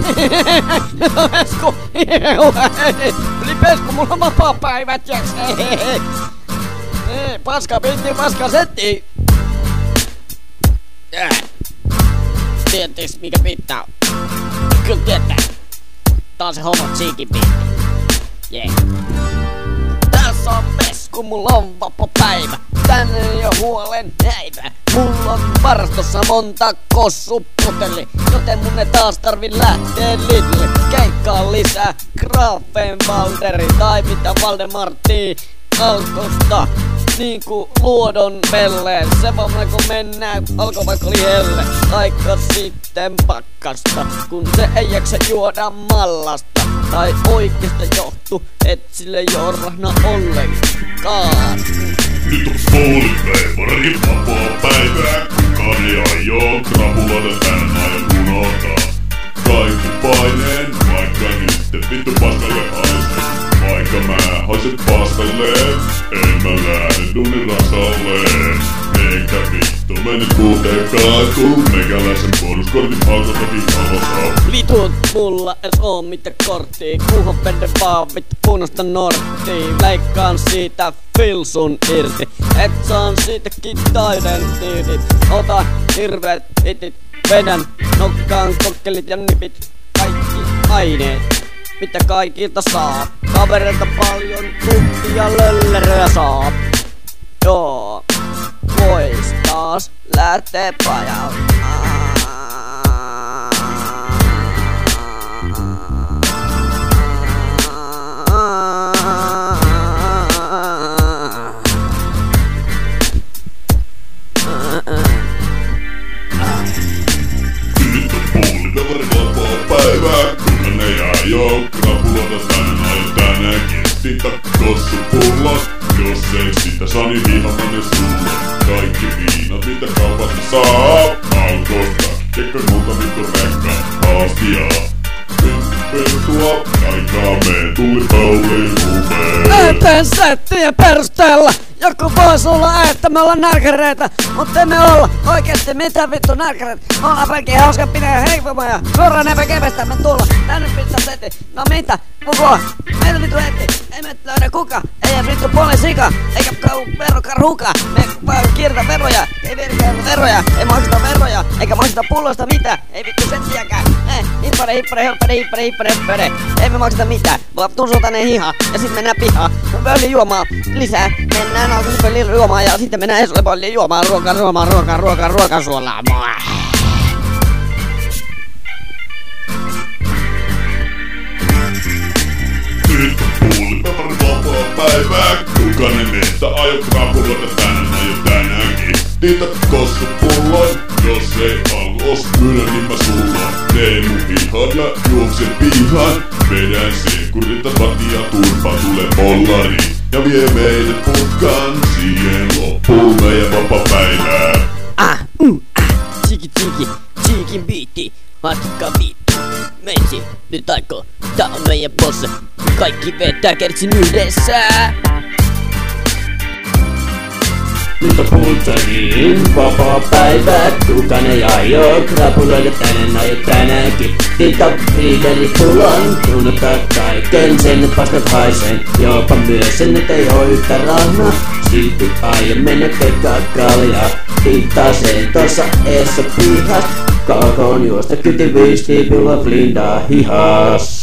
Pesku! Eli Pesku, mulla on vapaapäivät ja paska bitti, paska setti! Tiedättekö mikä bitti on? Kyllä tietää. Tää on se homma tsiikin bitti. Yeah. Tässä on Pesku, mulla on vapaapäivä. Tänne ei oo huolen häivä. Mulla on varastossa monta kossuputeli, joten mun ei taas tarvi lähtee Lidlle. Keikkaa lisää Grafenwalderi tai mitä Valdemartti Alkosta. Niinku luodon pelleen. Se vaan kun mennään, alkoi vaikka oli helle. Aika sitten pakkasta, kun se ei jaksa juoda mallasta. Tai oikeesta johtu, et sille jorrahna ollenkaan. Nyt on puolipäivä, vapaapäivää. Kukaan ei aio krapulata tän ajan unohtaa. Kaikki paineen, vaikka nyt vittu paskalle haise. Vaikka mä haiset paskalle, en mä lähde duunin rasalle. Eikä vittu mene kuitenkaan, kun meikäläisen bonuskortin alkotakin alosaa. Vitut mulla es oo mitään korttia, kuuhon pende vaan vittu punosta norttia. Leikkaan siitä filsun irti, et saan siitäkin identiteetit. Otan hirveet hitit, vedän nokkaan kokkelit ja nipit. Kaikki aineet, mitä kaikilta saa. Kavereilta paljon tuttia lölleröä saa. Joo, vois taas lähtee pajalle. Päivää, kun ne jää jo krapulota tänään tänäänkin. Sitä kossupullat, jos ei sitä saa niin vihata ne sulla. Kaikki viinat mitä kaupasta saa Alkosta, kekkä muuta vittu rekka Astiaa, pentua, aikaa me tuli pauliin huveen. Eteen settien perusteella joku vois olla, että me ollaan närkäreitä, mut emme olla oikeesti mitään vittu närkäreitä. Me ollaan pelkkiä hauska pineen heivomaa ja suoraan epä kevestä me tulla tänne pizza setti. No mitä? Kukua? Meitä vittu heti. Ei me löydä kuka. Ei edes vittu poliisika. Eikä verokarhuka. Me vaan kiertä veroja. Ei virkää veroja. Ei makseta veroja. Eikä makseta pulloista mitään. Ei vittu settiäkään. Hippare. Ei me makseta mitään. Vaan tunsultaan ne hiha. Ja sit mennään pihaan. Pölli juomaan lisää. Mennään alkuun pölliin juomaan ja sitten mennään Esolle pölliin juomaan. Ruokaa suolaamaan. Nyt on puolipäivän vapaapäivää. Kukaan ei meistä aio krapulata tänäänkin. Niitä kossupulloin, jos ei alkos myydä niin mä sullaan. Tee mun pihan ja juoksen pihan. Vedän senkurit vatia turpa tulee pollari. Ja vie meidät putkaan siihen loppuun meidän vapaapäivää. Tsiikin biitti, vastikkaa vittu. Mensi, nyt aikoo, tää on meidän bosse. Kaikki vetää kertsin yhdessä. Nyt on pultsariin vapaapäivää. Kukaan ei aio krapuloida tänäänkin. Tita Friedeli pullon, tunnottaa kaiken sen, et paskat haisee. Jopa myös sen, et ei oo yhtä rahnaa. Silti aio mennä keikkaa kaljaa. Tita sen tossa eessä pihas. Kaukoon juosta kyti viistii, mulla flindaa hihas.